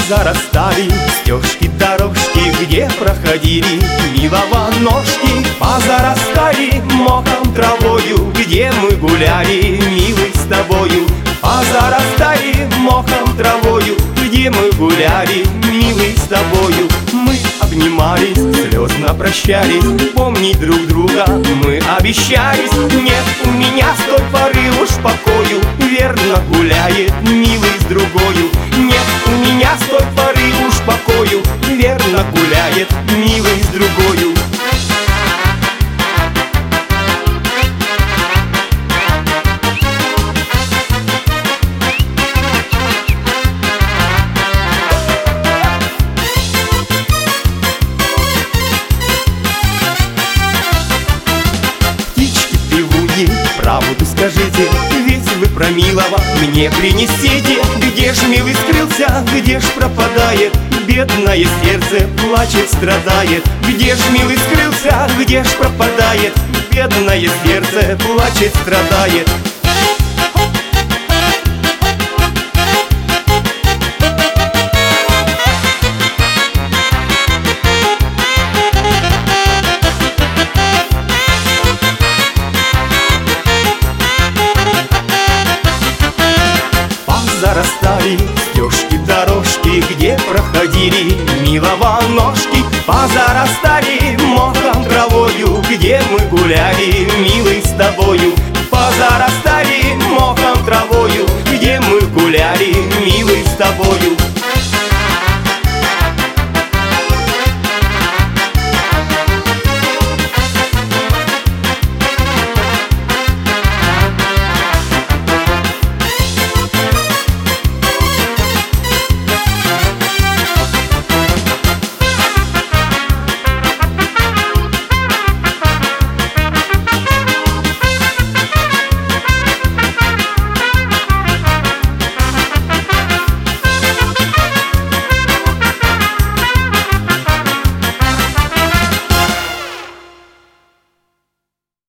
Позарастали стежки, дорожки, где проходили милого ножки. Позарастали мохом, травою, где мы гуляли, милый, с тобою. Позарастали мохом, травою, где мы гуляли, милый, с тобою. Мы обнимались, слезно прощались, помнить друг друга мы обещались. Нет у меня с той поры уж покою, верно гуляет милый с другою. Нет у меня с той поры уж покою, верно гуляет милый с другою. Правду скажите, ведь вы про милого мне принесите. Где ж милый скрылся, где ж пропадает? Бедное сердце плачет, страдает. Где ж милый скрылся, где ж пропадает? Бедное сердце плачет, страдает. Зарастали стежки, дорожки, где проходили милого ножки. Позарастали мохом, травою, где мы гуляли, милый, с тобою. Позарастали